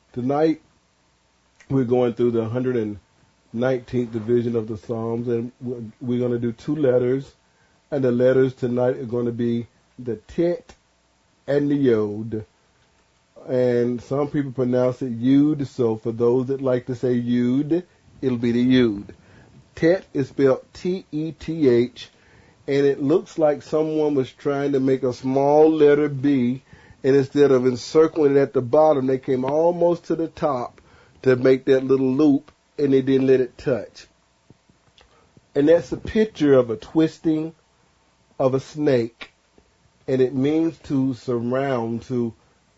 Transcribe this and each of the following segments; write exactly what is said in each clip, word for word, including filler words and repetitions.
Tonight, we're going through the one hundred nineteenth division of the Psalms, and we're, we're going to do two letters. And the letters tonight are going to be the Tet and the Yod. And some people pronounce it Yud, so for those that like to say Yud, it'll be the Yud. Tet is spelled T E T H, and it looks like someone was trying to make a small letter B, and instead of encircling it at the bottom, they came almost to the top to make that little loop, and they didn't let it touch. And that's a picture of a twisting of a snake, and it means to surround, to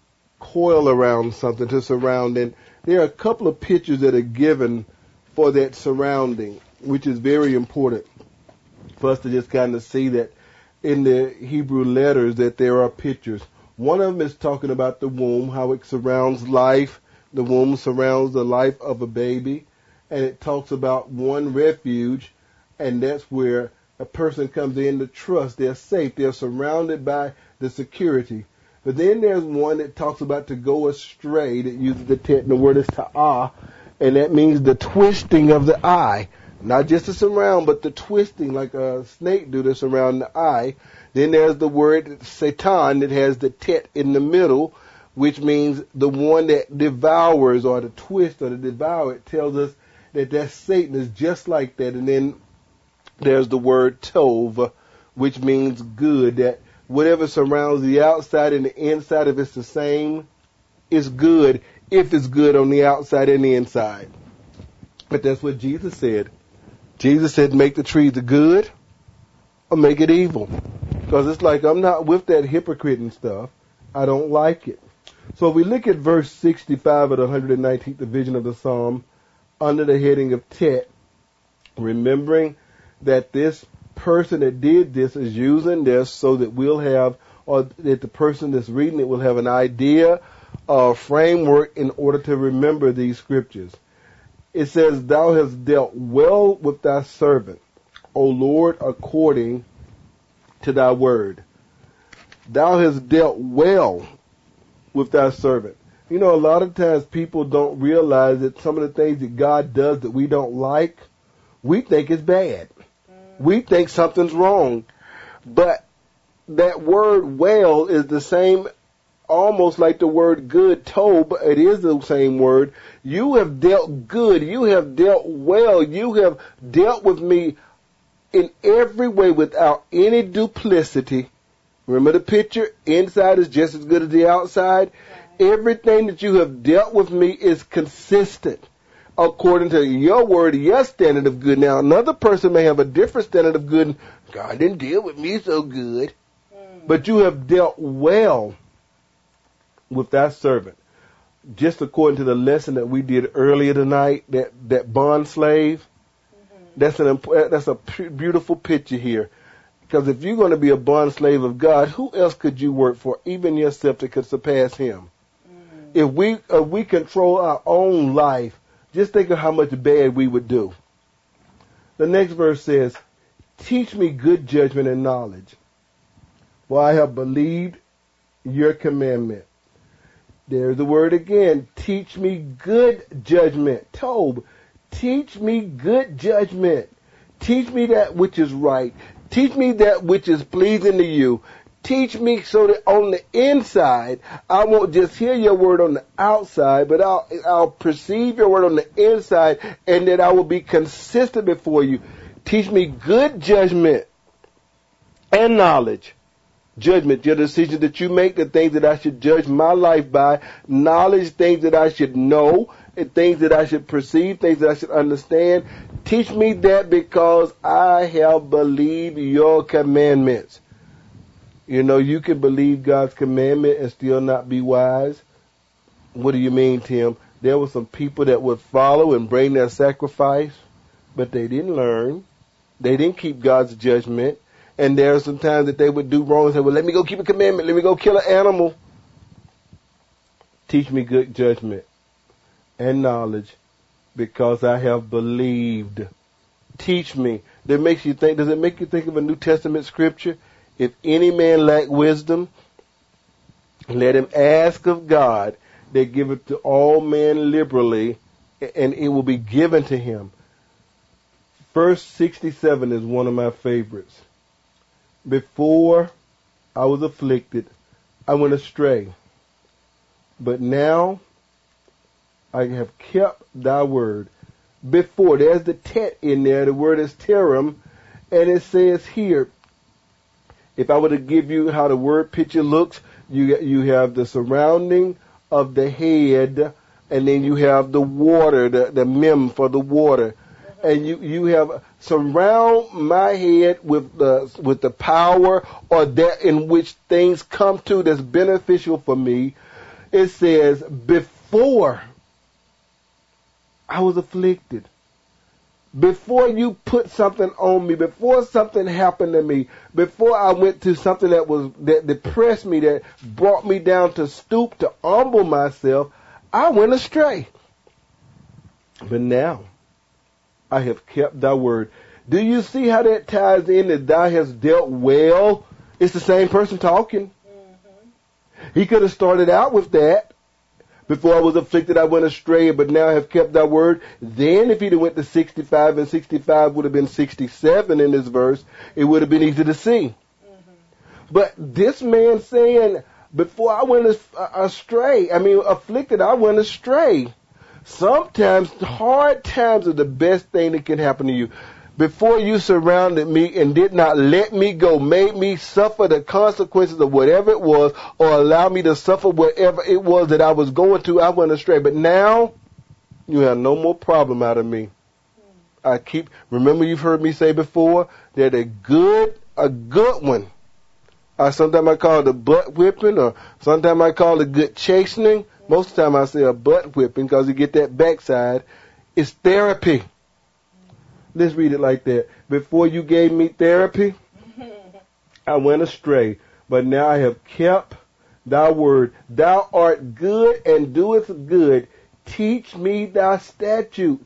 coil around something, to surround. And there are a couple of pictures that are given for that surrounding, which is very important for us to just kind of see that in the Hebrew letters that there are pictures. One of them is talking about the womb, how it surrounds life. The womb surrounds the life of a baby. And it talks about one refuge, and that's where a person comes in to trust. They're safe. They're surrounded by the security. But then there's one that talks about to go astray, that uses the tet, and the word is ta'ah, and that means the twisting of the eye. Not just to surround, but the twisting like a snake do to surround the eye. Then there's the word Satan that has the tet in the middle, which means the one that devours, or the twist or the devour. It tells us that that Satan is just like that. And then there's the word Tov, which means good, that whatever surrounds the outside and the inside, if it's the same, is good, if it's good on the outside and the inside. But that's what Jesus said. Jesus said, make the tree the good or make it evil. Because it's like, I'm not with that hypocrite and stuff. I don't like it. So if we look at verse sixty-five of the one hundred nineteenth division of the Psalm, under the heading of Tet, remembering that this person that did this is using this so that we'll have, or that the person that's reading it will have an idea, a framework in order to remember these scriptures. It says, thou hast dealt well with thy servant, O Lord, according to thy word. Thou hast dealt well with thy servant. You know, a lot of times people don't realize that some of the things that God does that we don't like, we think is bad. We think something's wrong. But that word well is the same, almost like the word good, tob. It is the same word. You have dealt good. You have dealt well. You have dealt with me in every way without any duplicity. Remember the picture? Inside is just as good as the outside. Everything that you have dealt with me is consistent according to your word, your standard of good. Now, another person may have a different standard of good. God didn't deal with me so good. Mm. But you have dealt well with that servant. Just according to the lesson that we did earlier tonight, that, that bond slave, mm-hmm. that's an that's a beautiful picture here. Because if you're going to be a bond slave of God, who else could you work for, even yourself, that could surpass him? Mm. If we if we control our own life, just think of how much bad we would do. The next verse says, teach me good judgment and knowledge, for I have believed your commandment. There's the word again. Teach me good judgment. Tob, teach me good judgment. Teach me that which is right. Teach me that which is pleasing to you. Teach me so that on the inside, I won't just hear your word on the outside, but I'll, I'll perceive your word on the inside, and that I will be consistent before you. Teach me good judgment and knowledge. Judgment, your decisions that you make, the things that I should judge my life by. Knowledge, things that I should know, and things that I should perceive, things that I should understand. Teach me that, because I have believed your commandments. You know, you can believe God's commandment and still not be wise. What do you mean, Tim? There were some people that would follow and bring their sacrifice, but they didn't learn. They didn't keep God's judgment. And there are some times that they would do wrong and say, well, let me go keep a commandment. Let me go kill an animal. Teach me good judgment and knowledge, because I have believed. Teach me. That makes you think, does it make you think of a New Testament scripture? If any man lack wisdom, let him ask of God, that giveth to all men liberally, and it will be given to him. Verse sixty-seven is one of my favorites. Before I was afflicted, I went astray. But now I have kept thy word. Before, there's the tet in there. The word is terum. And it says here, if I were to give you how the word picture looks, you you have the surrounding of the head, and then you have the water, the, the mem for the water. And you, you have surround my head with the with the power or that in which things come to that's beneficial for me. It says, before I was afflicted, before you put something on me, before something happened to me, before I went to something that was that depressed me, that brought me down to stoop to humble myself, I went astray. But now I have kept thy word. Do you see how that ties in that thou hast dealt well? It's the same person talking. Mm-hmm. He could have started out with that. Before I was afflicted, I went astray, but now I have kept thy word. Then if he'd have went to sixty-five, and sixty-five would have been sixty-seven in this verse, it would have been easy to see. Mm-hmm. But this man saying, before I went astray, I mean afflicted, I went astray. Sometimes hard times are the best thing that can happen to you. Before you surrounded me and did not let me go, made me suffer the consequences of whatever it was, or allow me to suffer whatever it was that I was going to, I went astray. But now, you have no more problem out of me. I keep, remember you've heard me say before, that a good, a good one, or sometimes I call it a butt whipping, or sometimes I call it a good chastening. Most of the time I say a butt whipping because you get that backside. It's therapy. Let's read it like that. Before you gave me therapy, I went astray. But now I have kept thy word. Thou art good and doest good. Teach me thy statute.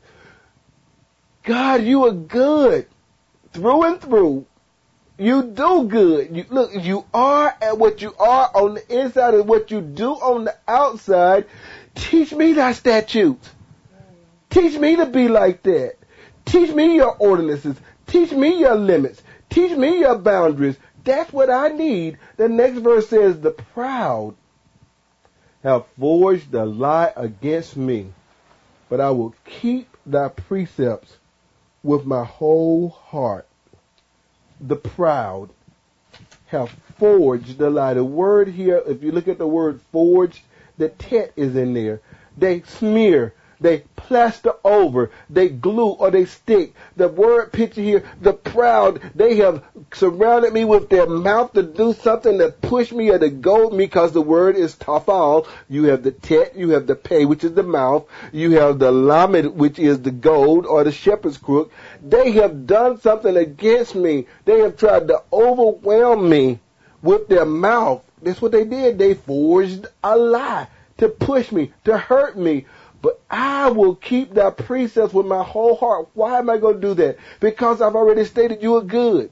God, you are good. Through and through. You do good. You, look, you are at what you are on the inside and what you do on the outside. Teach me thy statutes. Teach me to be like that. Teach me your ordinances. Teach me your limits. Teach me your boundaries. That's what I need. The next verse says, the proud have forged a lie against me, but I will keep thy precepts with my whole heart. The proud have forged the lie. The word here, if you look at the word forged, the tet is in there. They smear. They plaster over, they glue or they stick. The word picture here, the proud, they have surrounded me with their mouth to do something to push me or to goad me, because the word is tafal. You have the tet, you have the pay, which is the mouth. You have the lamed, which is the goad or the shepherd's crook. They have done something against me. They have tried to overwhelm me with their mouth. That's what they did. They forged a lie to push me, to hurt me. But I will keep thy precepts with my whole heart. Why am I going to do that? Because I've already stated you are good.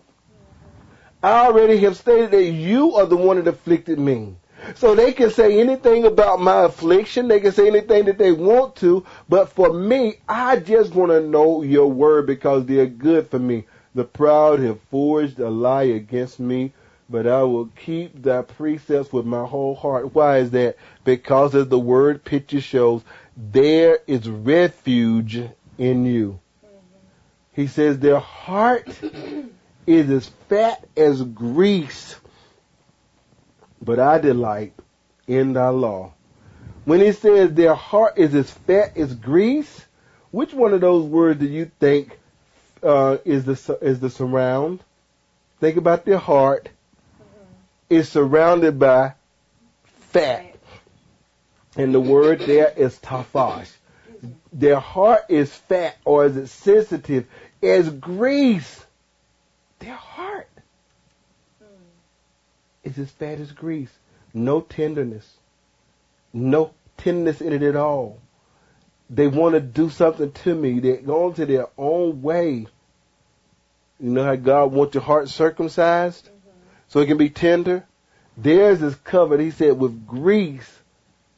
I already have stated that you are the one that afflicted me. So they can say anything about my affliction. They can say anything that they want to. But for me, I just want to know your word because they're good for me. The proud have forged a lie against me, but I will keep thy precepts with my whole heart. Why is that? Because as the word picture shows, there is refuge in you. Mm-hmm. He says their heart is as fat as grease, but I delight in thy law. When he says their heart is as fat as grease, which one of those words do you think uh, is the is the surround? Think about their heart. Mm-hmm. Is surrounded by fat. And the word there is tafash. Their heart is fat, or is it sensitive, as grease. Their heart is as fat as grease. No tenderness. No tenderness in it at all. They want to do something to me. They're going to their own way. You know how God wants your heart circumcised? Mm-hmm. So it can be tender? Theirs is covered, he said, with grease.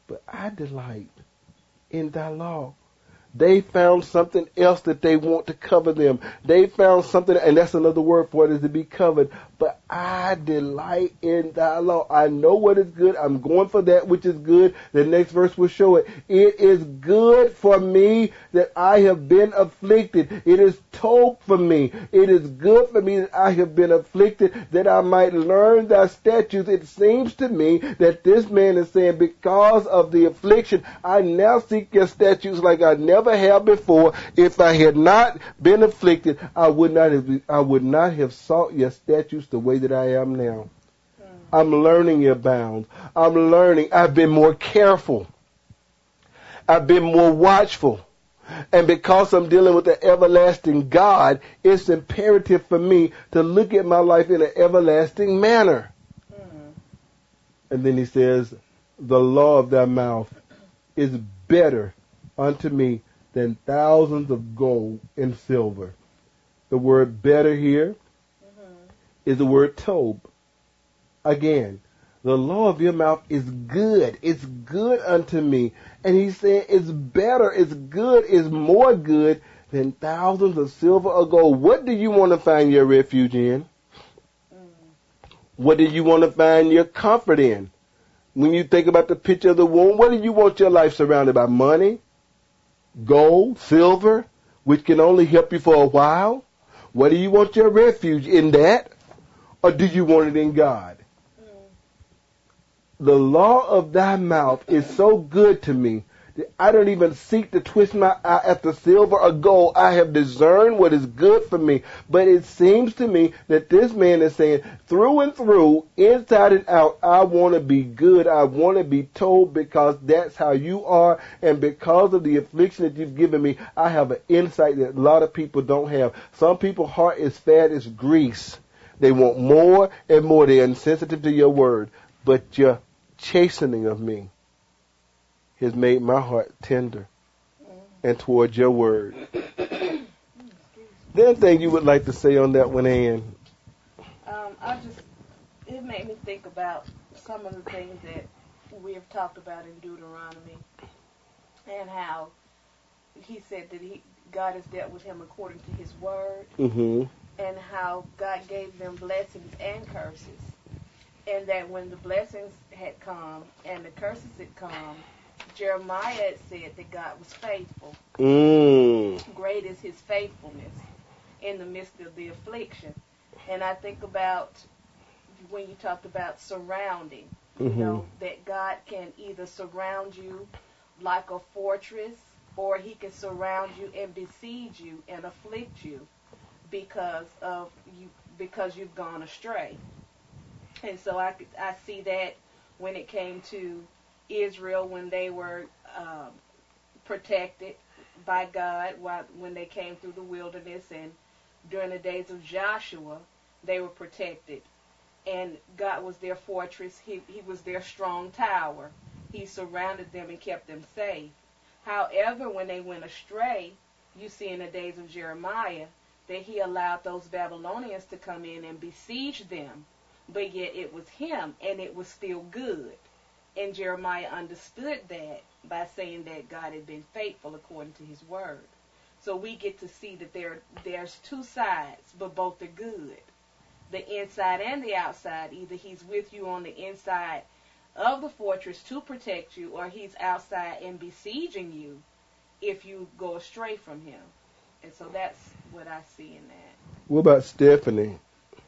but I delight in thy law. They found something else that they want to cover them. They found something, and that's another word for it, is to be covered. But I delight in thy law. I know what is good. I'm going for that which is good. The next verse will show it. It is good for me that I have been afflicted. It is told for me. It is good for me that I have been afflicted, that I might learn thy statutes. It seems to me that this man is saying, because of the affliction, I now seek your statutes like I never have before. If I had not been afflicted, I would not have, I would not have sought your statutes the way that I am now. Mm. I'm learning your bounds. I'm learning. I've been more careful. I've been more watchful. And because I'm dealing with the everlasting God, it's imperative for me to look at my life in an everlasting manner. Mm. And then he says, the law of thy mouth is better unto me than thousands of gold and silver. The word better here mm-hmm. is the word tob. Again, the law of your mouth is good. It's good unto me. And he's saying it's better, it's good, it's more good than thousands of silver or gold. What do you want to find your refuge in? Mm. What do you want to find your comfort in? When you think about the picture of the womb, what do you want your life surrounded by? Money? Gold, silver, which can only help you for a while? What do you want your refuge in that? Or do you want it in God? Mm. The law of thy mouth is so good to me that I don't even seek to twist my eye after silver or gold. I have discerned what is good for me. But it seems to me that this man is saying, through and through, inside and out, I want to be good. I want to be told, because that's how you are. And because of the affliction that you've given me, I have an insight that a lot of people don't have. Some people's heart is fat as grease. They want more and more. They're insensitive to your word. But your chastening of me has made my heart tender and towards your word. The other thing you would like to say on that one, Ann? Um, I just, it made me think about some of the things that we have talked about in Deuteronomy, and how he said that he God has dealt with him according to his word, mm-hmm. and how God gave them blessings and curses, and that when the blessings had come and the curses had come, Jeremiah had said that God was faithful. Mm. Great is his faithfulness in the midst of the affliction. And I think about when you talked about surrounding, mm-hmm. you know, that God can either surround you like a fortress, or he can surround you and besiege you and afflict you because of you, because you've gone astray. And so I, I see that when it came to Israel, when they were um, protected by God while, when they came through the wilderness, and during the days of Joshua, they were protected. And God was their fortress. He, he was their strong tower. He surrounded them and kept them safe. However, when they went astray, you see in the days of Jeremiah that he allowed those Babylonians to come in and besiege them. But yet it was him, and it was still good. And Jeremiah understood that by saying that God had been faithful according to his word. So we get to see that there there's two sides, but both are good. The inside and the outside. Either he's with you on the inside of the fortress to protect you, or he's outside and besieging you if you go astray from him. And so that's what I see in that. What about Stephanie?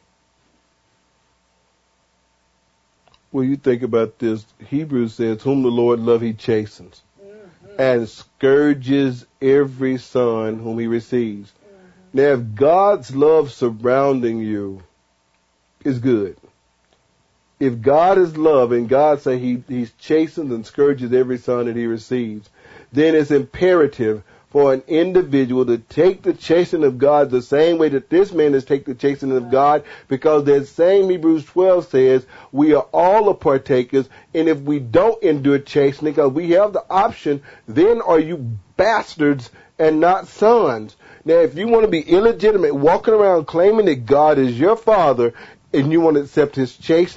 Well, you think about this, Hebrews says, whom the Lord loves, he chastens, mm-hmm. and scourges every son whom he receives. Mm-hmm. Now, if God's love surrounding you is good, if God is love and God say he, he chastens and scourges every son that he receives, then it's imperative for an individual to take the chastening of God the same way that this man has taken the chastening of God, because that same Hebrews twelve says we are all a partakers, and if we don't endure chastening, because we have the option, then are you bastards and not sons. Now, if you want to be illegitimate, walking around claiming that God is your father, and you want to accept his chastening,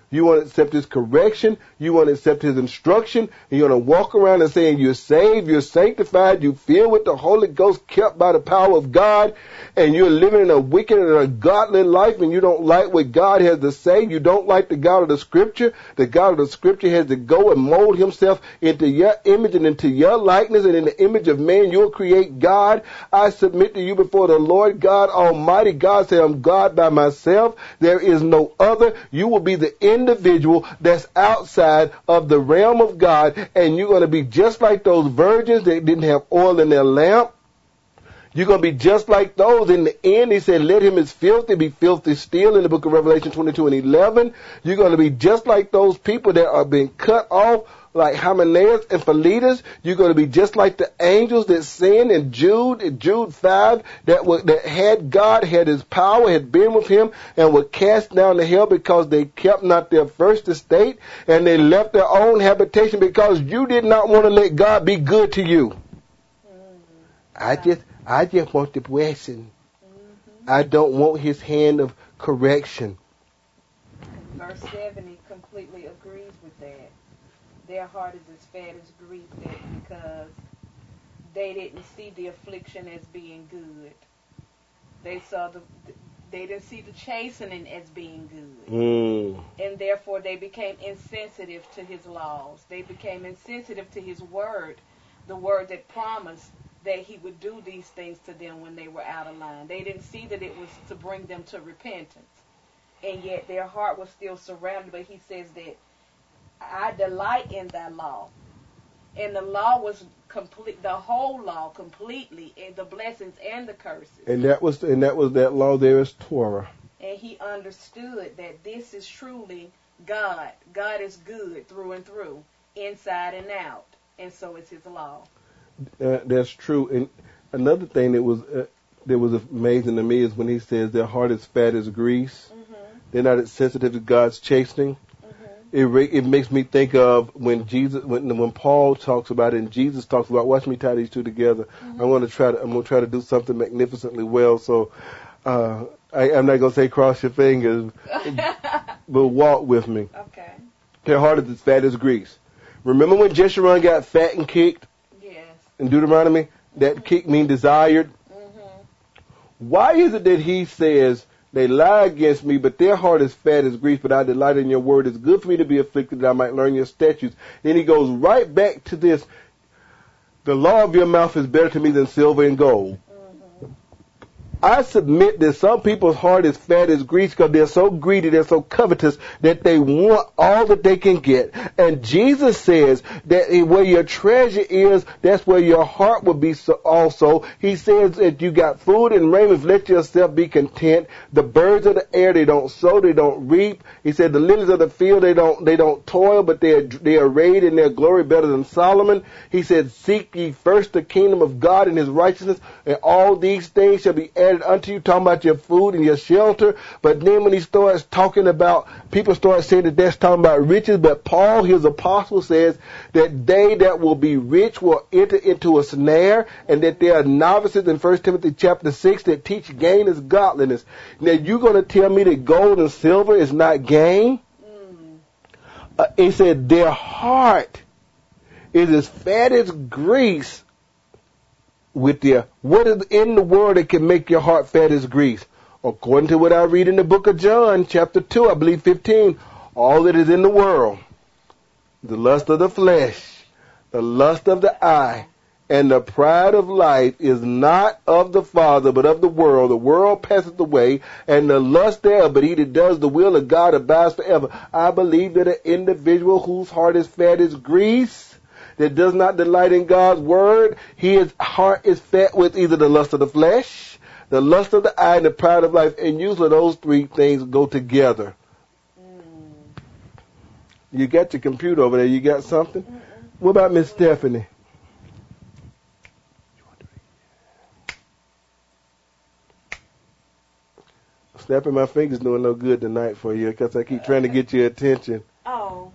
You want to accept his correction. You want to accept his instruction. And you're going to walk around and saying you're saved, you're sanctified, you're filled with the Holy Ghost, kept by the power of God, and you're living in a wicked and a godly life, and you don't like what God has to say. You don't like the God of the Scripture. The God of the Scripture has to go and mold himself into your image and into your likeness, and in the image of man you'll create God. I submit to you before the Lord God Almighty. God said, I'm God by myself. There is no other. You will be the individual that's outside of the realm of God, and you're going to be just like those virgins that didn't have oil in their lamp. You're going to be just like those. In the end, he said, let him is filthy be filthy still, in the book of Revelation twenty-two and eleven. You're going to be just like those people that are being cut off, like Hymenaeus and Philetus. You're going to be just like the angels that sinned in Jude, in Jude five, that were, that had God, had his power, had been with him, and were cast down to hell because they kept not their first estate, and they left their own habitation because you did not want to let God be good to you. Mm-hmm. I just, I just want the blessing. Mm-hmm. I don't want his hand of correction. Verse seven, he completely agrees with that. Their heart is as fat as grief, that because they didn't see the affliction as being good. They saw the, they didn't see the chastening as being good. Mm. And therefore they became insensitive to his laws. They became insensitive to his word, the word that promised that he would do these things to them when they were out of line. They didn't see that it was to bring them to repentance. And yet their heart was still surrounded, but he says that I delight in thy law. And the law was complete, the whole law completely, and the blessings and the curses. And that was and that was that law there is Torah. And he understood that this is truly God. God is good through and through, inside and out. And so is his law. Uh, that's true. And another thing that was uh, that was amazing to me is when he says their heart is fat as grease. Mm-hmm. They're not as sensitive to God's chastening. It it makes me think of when Jesus when when Paul talks about it and Jesus talks about. Watch me tie these two together. Mm-hmm. I'm going to try to I'm going to try to do something magnificently well. So uh, I, I'm not going to say cross your fingers, but walk with me. Okay. Their heart is as fat as grease. Remember when Jeshurun got fat and kicked? Yes. In Deuteronomy, that mm-hmm. kick means desired. Mm-hmm. Why is it that he says? They lie against me, but their heart is fat as grease, but I delight in your word. It's good for me to be afflicted that I might learn your statutes. Then he goes right back to this. The law of your mouth is better to me than silver and gold. I submit that some people's heart is fat as grease because they're so greedy, they're so covetous that they want all that they can get. And Jesus says that where your treasure is, that's where your heart will be also. He says that you got food and raiment, let yourself be content. The birds of the air, they don't sow, they don't reap. He said the lilies of the field, they don't they don't toil, but they are, they are arrayed in their glory better than Solomon. He said, seek ye first the kingdom of God and his righteousness, and all these things shall be added unto you, talking about your food and your shelter. But then when he starts talking about, people start saying that that's talking about riches, but Paul, his apostle, says that they that will be rich will enter into a snare, and that there are novices in First Timothy chapter six that teach gain is godliness. Now you're going to tell me that gold and silver is not gain? Mm. Uh, he said their heart is as fat as grease. With their, what is in the world that can make your heart fat as grease? According to what I read in the book of John, chapter two, I believe fifteen, all that is in the world, the lust of the flesh, the lust of the eye, and the pride of life is not of the Father, but of the world. The world passeth away, and the lust thereof, but he that does the will of God abides forever. I believe that an individual whose heart is fat as grease, that does not delight in God's word, his heart is fat with either the lust of the flesh, the lust of the eye, and the pride of life. And usually those three things go together. Mm. You got your computer over there. You got something? Mm-mm. What about Miss Stephanie? Snapping my fingers doing no good tonight for you because I keep trying to get your attention. Oh.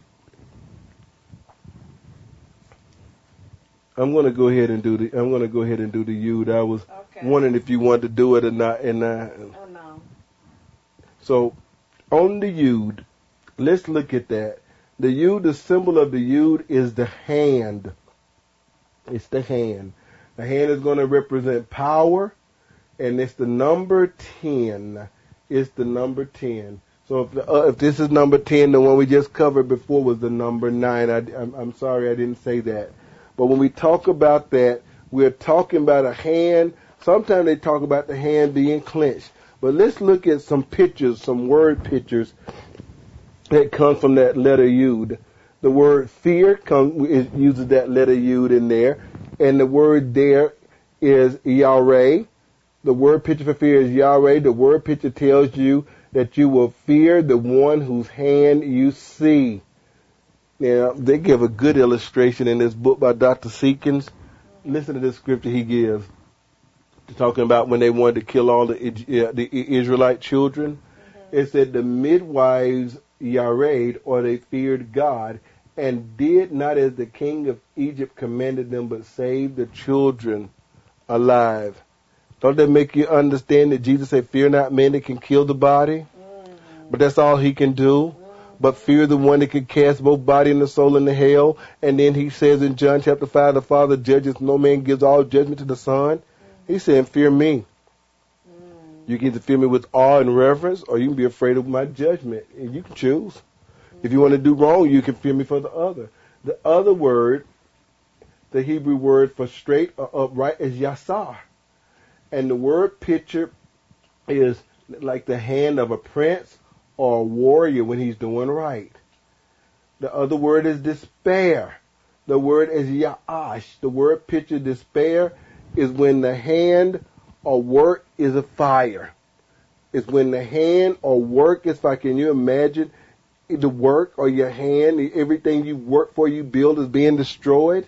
I'm going to go ahead and do the. I'm going to go ahead and do the Yud. I was okay. wondering if you wanted to do it or not. And uh, oh no. So, on the Yud, Let's look at that. The Yud, the symbol of the Yud is the hand. It's the hand. The hand is going to represent power, and it's the number ten. It's the number ten. So if, the, uh, if this is number ten, the one we just covered before was the number nine. I, I'm, I'm sorry I didn't say that. But when we talk about that, we're talking about a hand. Sometimes they talk about the hand being clenched. But let's look at some pictures, some word pictures that come from that letter Yud. The word fear comes, it uses that letter Yud in there. And the word there is Yareh. The word picture for fear is Yareh. The word picture tells you that you will fear the one whose hand you see. Now, they give a good illustration in this book by Doctor Seekins. Listen to this scripture he gives. Talking about when they wanted to kill all the, uh, the Israelite children. Mm-hmm. It said the midwives Yared, or they feared God, and did not as the king of Egypt commanded them, but saved the children alive. Don't that make you understand that Jesus said, fear not men that can kill the body? Mm. But that's all he can do. Mm. But fear the one that can cast both body and the soul into hell. And then he says in John chapter five, the Father judges, no man gives all judgment to the Son. Mm. He's saying, fear me. Mm. You can either fear me with awe and reverence, or you can be afraid of my judgment. And you can choose. Mm. If you want to do wrong, you can fear me for the other. The other word, the Hebrew word for straight or upright, is yasar. And the word picture is like the hand of a prince or a warrior when he's doing right. The other word is despair. The word is ya'ash. The word picture despair is when the hand or work is a fire. It's when the hand or work is fire. Can you imagine the work or your hand, everything you work for, you build, is being destroyed?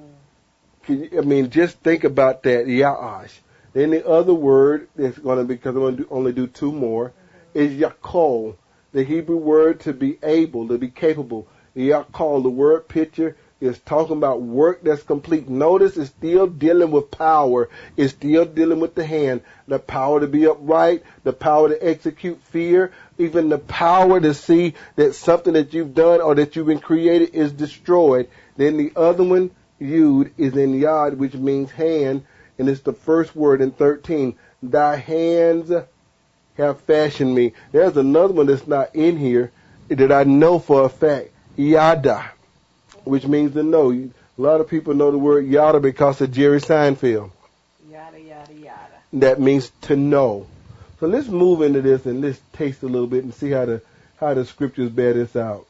Mm. Can you, I mean, just think about that, ya'ash. Then the other word that's going to be, because I'm going to do, only do two more, mm-hmm. is yakol, the Hebrew word to be able, to be capable. Yakol, the word picture, is talking about work that's complete. Notice it's still dealing with power. It's still dealing with the hand. The power to be upright, the power to execute fear, even the power to see that something that you've done or that you've been created is destroyed. Then the other one, Yud, is in Yad, which means hand. And it's the first word in thirteen. Thy hands have fashioned me. There's another one that's not in here that I know for a fact. Yada, which means to know. A lot of people know the word yada because of Jerry Seinfeld. Yada, yada, yada. That means to know. So let's move into this and let's taste a little bit and see how the, how the scriptures bear this out.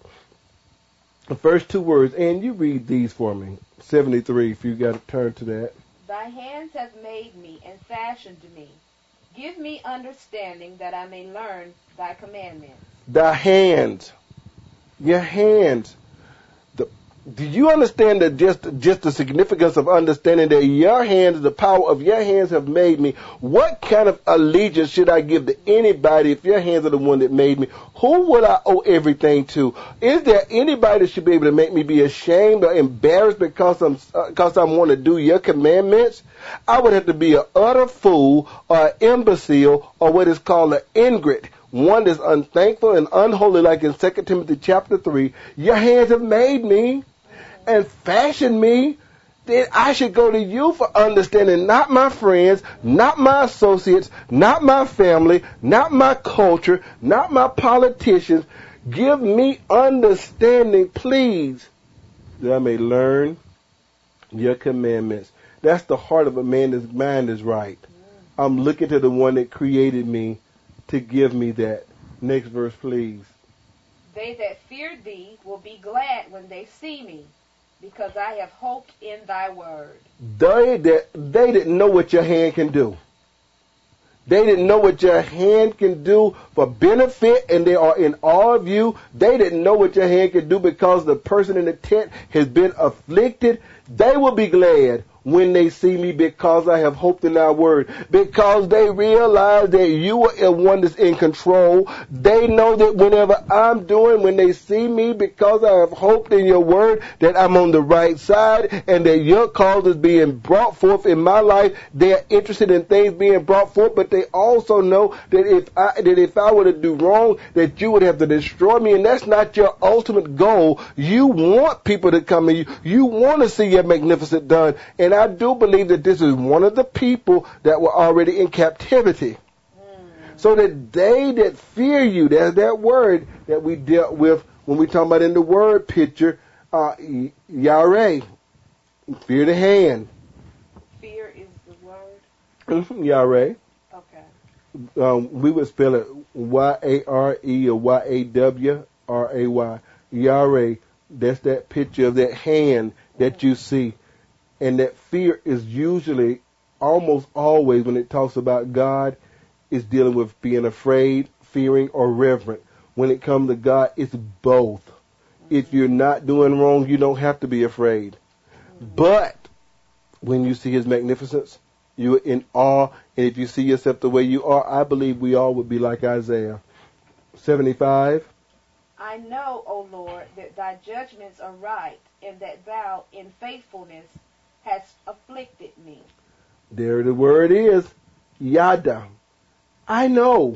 The first two words, and you read these for me. seventy-three, if you got to turn to that. Thy hands have made me and fashioned me. Give me understanding that I may learn thy commandments. Thy hands. Your hands. The, do you understand that just, just the significance of understanding that your hands, the power of your hands have made me? What kind of allegiance should I give to anybody if your hands are the one that made me? Who would I owe everything to? Is there anybody that should be able to make me be ashamed or embarrassed because I'm uh, because I want to do your commandments? I would have to be an utter fool or an imbecile or what is called an ingrate, one that's unthankful and unholy, like in Second Timothy chapter three. Your hands have made me and fashioned me. Then I should go to you for understanding, not my friends, not my associates, not my family, not my culture, not my politicians. Give me understanding, please, that I may learn your commandments. That's the heart of a man, his mind is right. I'm looking to the one that created me to give me that. Next verse, please. They that fear thee will be glad when they see me, because I have hoped in thy word. They that they didn't know what your hand can do. They didn't know what your hand can do for benefit, and they are in awe of you. They didn't know what your hand can do because the person in the tent has been afflicted. They will be glad when they see me, because I have hoped in thy word. Because they realize that you are the one that's in control. They know that whenever I'm doing, when they see me, because I have hoped in your word, that I'm on the right side and that your cause is being brought forth in my life. They're interested in things being brought forth, but they also know that if I, that if I were to do wrong, that you would have to destroy me. And that's not your ultimate goal. You want people to come to you. You want to see your magnificent done. And I do believe that this is one of the people that were already in captivity. Mm. So that they that fear you, there's that word that we dealt with when we talk about in the word picture, uh, Yare, fear the hand. Fear is the word? Mm-hmm, Yare. Okay. Um, we would spell it Y A R E or Y A W R A Y. Yare, that's that picture of that hand that you see. And that fear is usually, almost always, when it talks about God, is dealing with being afraid, fearing, or reverent. When it comes to God, it's both. Mm-hmm. If you're not doing wrong, you don't have to be afraid. Mm-hmm. But when you see his magnificence, you're in awe. And if you see yourself the way you are, I believe we all would be like Isaiah. seventy-five. I know, O Lord, that thy judgments are right, and that thou, in faithfulness, hast afflicted me. There the word is, Yada. I know.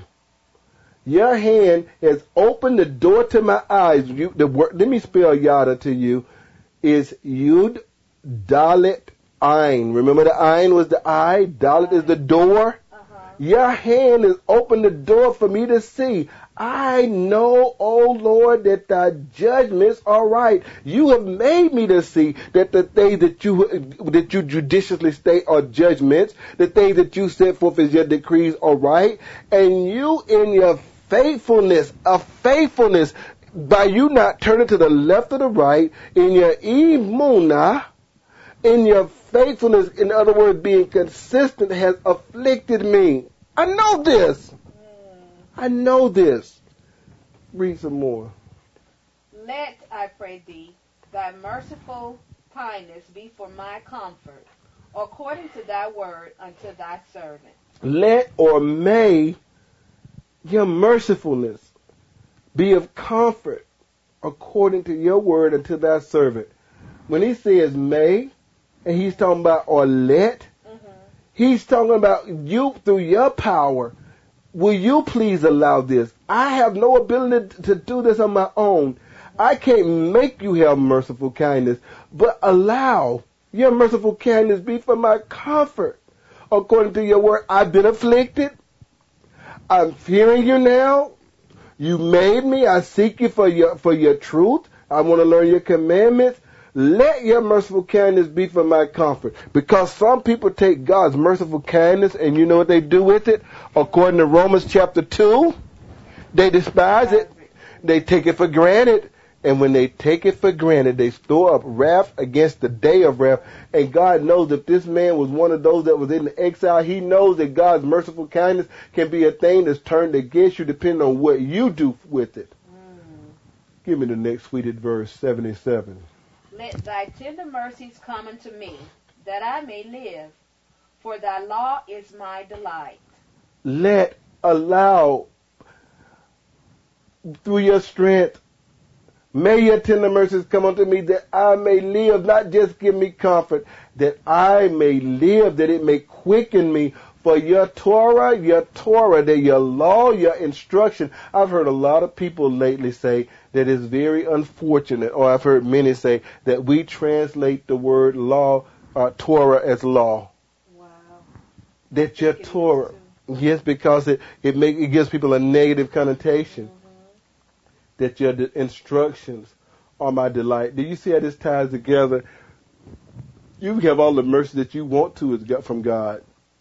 Your hand has opened the door to my eyes. You, the word, let me spell Yada to you. Is Yud, Dalet, Ein. Remember the Ein was the eye, Dalet is the door. Uh-huh. Your hand has opened the door for me to see. I know, O Lord, that thy judgments are right. You have made me to see that the things that you that you judiciously state are judgments, the things that you set forth as your decrees are right, and you in your faithfulness, of faithfulness, by you not turning to the left or the right, in your imuna, in your faithfulness, in other words, being consistent, has afflicted me. I know this. I know this. Read some more. Let, I pray thee, thy merciful kindness be for my comfort, according to thy word unto thy servant. Let or may your mercifulness be of comfort, according to your word unto thy servant. When he says may, and he's talking about or let, mm-hmm. he's talking about you through your power. Will you please allow this? I have no ability to do this on my own. I can't make you have merciful kindness, but allow your merciful kindness be for my comfort. According to your word, I've been afflicted. I'm fearing you now. You made me. I seek you for your, for your truth. I want to learn your commandments. Let your merciful kindness be for my comfort. Because some people take God's merciful kindness and you know what they do with it? According to Romans chapter two, they despise it. They take it for granted. And when they take it for granted, they store up wrath against the day of wrath. And God knows if this man was one of those that was in the exile, he knows that God's merciful kindness can be a thing that's turned against you depending on what you do with it. Mm. Give me the next tweeted verse, seventy-seven. Let thy tender mercies come unto me, that I may live, for thy law is my delight. Let, allow, through your strength, may your tender mercies come unto me, that I may live, not just give me comfort, that I may live, that it may quicken me. For your Torah, your Torah, that your law, your instruction. I've heard a lot of people lately say that it's very unfortunate, or I've heard many say that we translate the word law, uh, Torah as law. Wow. That your Torah, yes, because it it make it gives people a negative connotation. Mm-hmm. That your de- instructions are my delight. Do you see how this ties together? You have all the mercy that you want to is from God.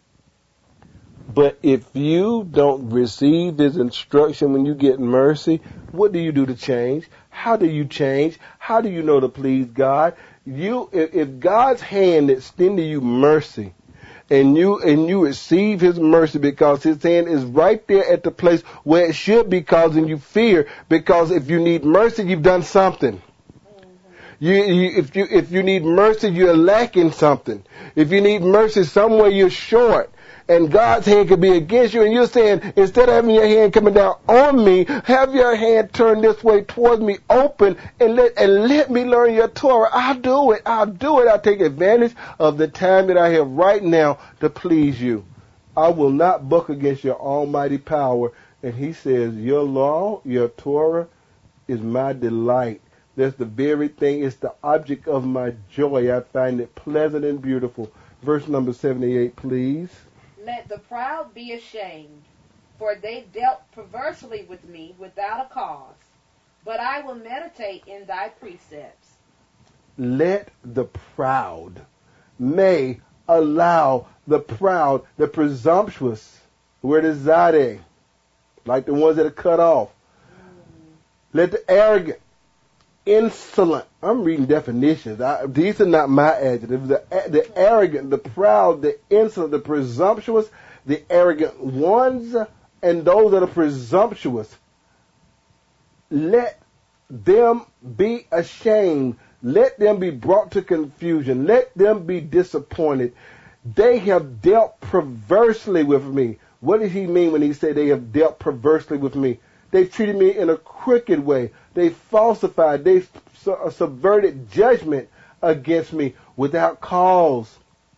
But if you don't receive this instruction when you get mercy, what do you do to change? How do you change? How do you know to please God? You, if, if God's hand extended you mercy, and you and you receive His mercy because His hand is right there at the place where it should be causing you fear. Because if you need mercy, you've done something. Mm-hmm. You, you, if you, if you need mercy, you're lacking something. If you need mercy somewhere, you're short. And God's hand could be against you, and you're saying, instead of having your hand coming down on me, have your hand turned this way towards me, open, and let and let me learn your Torah. I'll do it. I'll do it. I'll take advantage of the time that I have right now to please you. I will not buck against your almighty power. And he says, your law, your Torah, is my delight. That's the very thing. It's the object of my joy. I find it pleasant and beautiful. Verse number seventy-eight, please. Let the proud be ashamed, for they dealt perversely with me without a cause. But I will meditate in thy precepts. Let the proud, may allow the proud, the presumptuous, where the zadeh, like the ones that are cut off. Mm. Let the arrogant, insolent, I'm reading definitions. I, these are not my adjectives. The, the arrogant, the proud, the insolent, the presumptuous, the arrogant ones, and those that are presumptuous. Let them be ashamed. Let them be brought to confusion. Let them be disappointed. They have dealt perversely with me. What does he mean when he said they have dealt perversely with me? They treated me in a crooked way. They falsified. They su- subverted judgment against me without cause.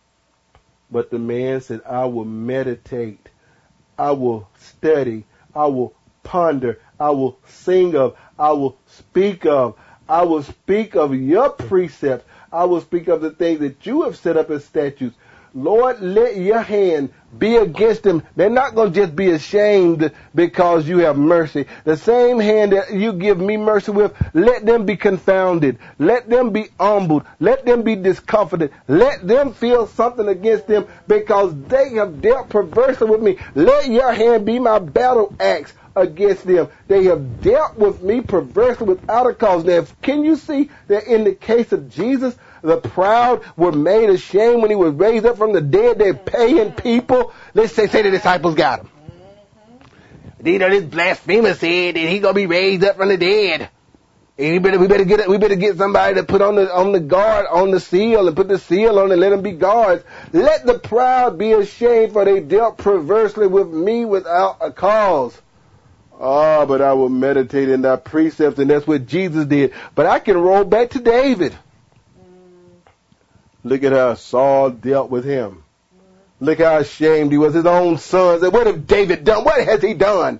But the man said, I will meditate. I will study. I will ponder. I will sing of. I will speak of. I will speak of your precepts. I will speak of the things that you have set up as statutes. Lord, let your hand be against them. They're not going to just be ashamed because you have mercy. The same hand that you give me mercy with, let them be confounded. Let them be humbled. Let them be discomforted. Let them feel something against them because they have dealt perversely with me. Let your hand be my battle axe against them. They have dealt with me perversely without a cause. Now, can you see that in the case of Jesus, the proud were made ashamed when he was raised up from the dead? They're paying people. Let's say, say the disciples got him. Mm-hmm. You know, this blasphemer said that he's going to be raised up from the dead. And we better, we better get, we better get somebody to put on the, on the guard, on the seal, and put the seal on and let them be guards. Let the proud be ashamed, for they dealt perversely with me without a cause. Oh, but I will meditate in thy precepts, and that's what Jesus did. But I can roll back to David. Look at how Saul dealt with him. Look how ashamed he was. His own sons. What have David done? What has he done?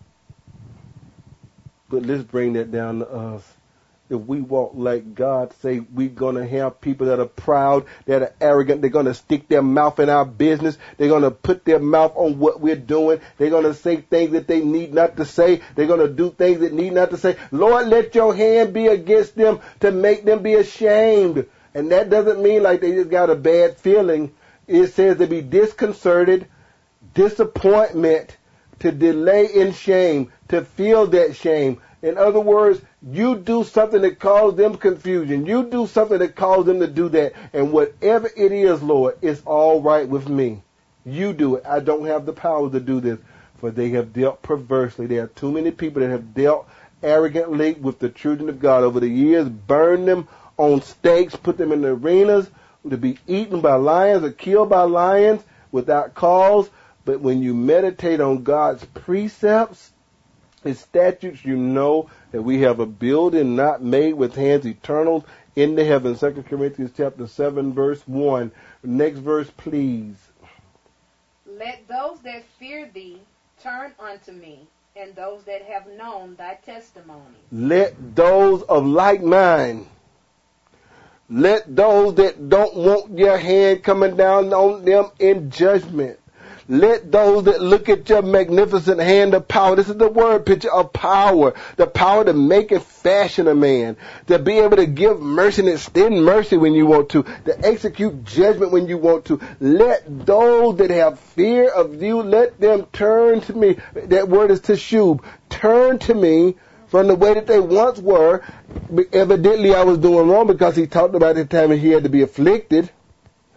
But let's bring that down to us. If we walk like God say, we're going to have people that are proud, that are arrogant. They're going to stick their mouth in our business. They're going to put their mouth on what we're doing. They're going to say things that they need not to say. They're going to do things that need not to say. Lord, let your hand be against them to make them be ashamed. And that doesn't mean like they just got a bad feeling. It says to be disconcerted, disappointment, to delay in shame, to feel that shame. In other words, you do something that causes them confusion. You do something that causes them to do that. And whatever it is, Lord, it's all right with me. You do it. I don't have the power to do this. For they have dealt perversely. There are too many people that have dealt arrogantly with the children of God over the years, burned them on stakes, put them in the arenas to be eaten by lions or killed by lions without cause. But when you meditate on God's precepts, His statutes, you know that we have a building not made with hands, eternal in the heavens. Second Corinthians chapter seven, verse one. Next verse, please. Let those that fear thee turn unto me, and those that have known thy testimony. Let those of like mind, let those that don't want your hand coming down on them in judgment. Let those that look at your magnificent hand of power, this is the word picture of power, the power to make and fashion a man, to be able to give mercy and extend mercy when you want to, to execute judgment when you want to. Let those that have fear of you, let them turn to me. That word is teshub. Turn to me from the way that they once were. Evidently I was doing wrong because he talked about the time he had to be afflicted.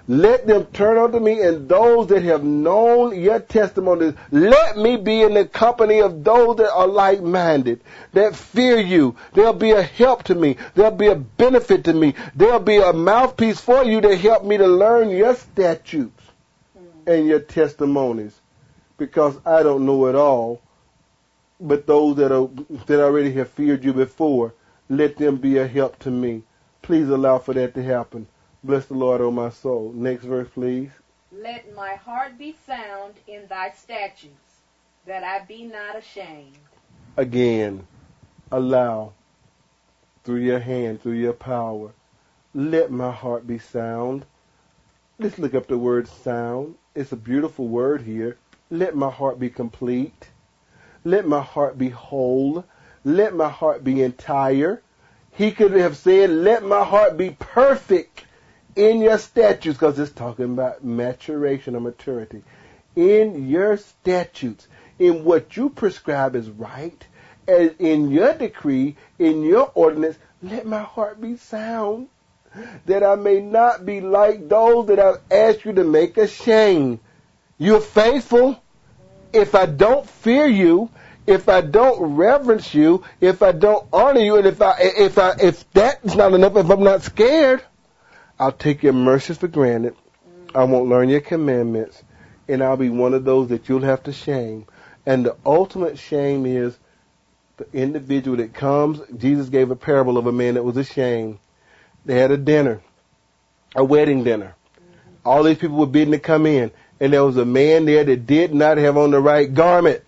Let them turn unto me, and those that have known your testimonies, let me be in the company of those that are like-minded, that fear you. They'll be a help to me. They'll be a benefit to me. They'll be a mouthpiece for you to help me to learn your statutes and your testimonies, because I don't know it all. But those that are that already have feared you before, let them be a help to me. Please allow for that to happen. Bless the Lord, O my soul. Next verse, please. Let my heart be found in thy statutes, that I be not ashamed. Again, allow, through your hand, through your power, let my heart be sound. Let's look up the word sound. It's a beautiful word here. Let my heart be complete. Let my heart be whole. Let my heart be entire. He could have said, let my heart be perfect in your statutes, because it's talking about maturation or maturity. In your statutes, in what you prescribe is right, and in your decree, in your ordinance, let my heart be sound, that I may not be like those that I've asked you to make ashamed. You're faithful. If I don't fear you, if I don't reverence you, if I don't honor you, and if I if I if that's not enough, if I'm not scared, I'll take your mercies for granted. I won't learn your commandments, and I'll be one of those that you'll have to shame. And the ultimate shame is the individual that comes. Jesus gave a parable of a man that was ashamed. They had a dinner, a wedding dinner. All these people were bidding to come in, and there was a man there that did not have on the right garment.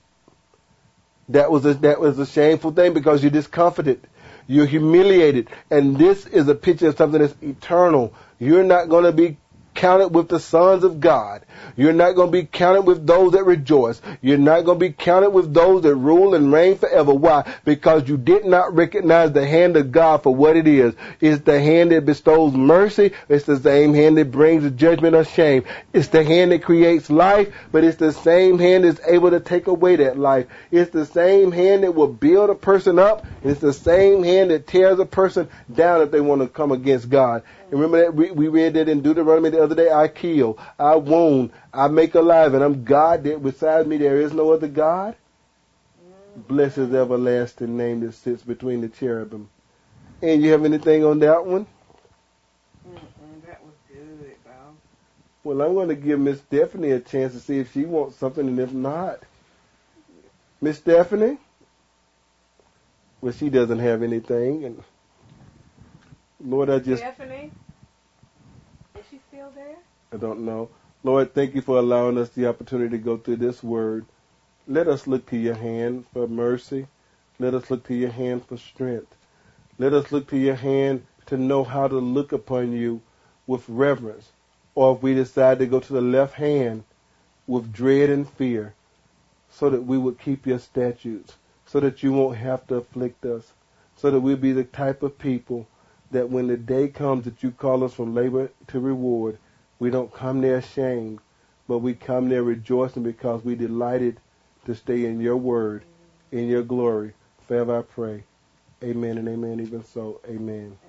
That was a, that was a shameful thing, because you're discomforted. You're humiliated. And this is a picture of something that's eternal. You're not going to be counted with the sons of God. You're not going to be counted with those that rejoice. You're not going to be counted with those that rule and reign forever. Why? Because you did not recognize the hand of God for what it is. It's the hand that bestows mercy. It's the same hand that brings judgment or shame. It's the hand that creates life, but it's the same hand that's able to take away that life. It's the same hand that will build a person up. It's the same hand that tears a person down if they want to come against God. And remember that we, we read that in Deuteronomy the other day. I kill, I wound, I make alive, and I'm God. That beside me there is no other God. Bless His everlasting name that sits between the cherubim. And you have anything on that one? Mm-mm, that was good, Bob. Well, I'm going to give Miss Stephanie a chance to see if she wants something, and if not, Miss Stephanie. Well, she doesn't have anything, and Lord, I just... Stephanie? Is she still there? I don't know. Lord, thank you for allowing us the opportunity to go through this word. Let us look to your hand for mercy. Let us look to your hand for strength. Let us look to your hand to know how to look upon you with reverence. Or if we decide to go to the left hand with dread and fear, so that we would keep your statutes, so that you won't have to afflict us, so that we'll be the type of people that when the day comes that you call us from labor to reward, we don't come there ashamed, but we come there rejoicing because we delighted to stay in your word, in your glory. Forever I pray. Amen and amen, even so. Amen.